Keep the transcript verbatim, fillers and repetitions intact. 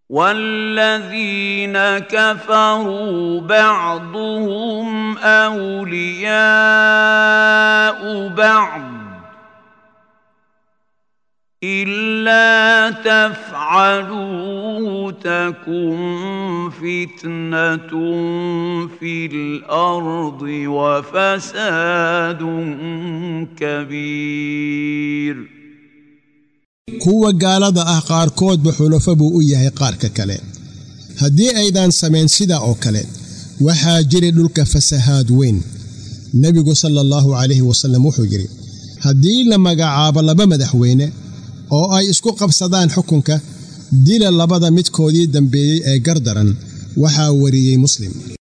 والذين كفروا بعضهم أولياء بعض إلا تفعلوه تكن فتنة في الأرض وفساد كبير. kuwa gaalada ah qaarkood ba xulafo buu u yahay qaarka kale haddii aydan sameyn sida oo kale waxaa jiri dhulka fasahaad weyn. nabigu sallallahu alayhi wasallam wuxuu yiri haddii la magacaabo laba madaxweyne oo ay isku qabsadaan xukunka dila labada midkoodii dambeeyay ee gardaran waxaa wariyay Muslim.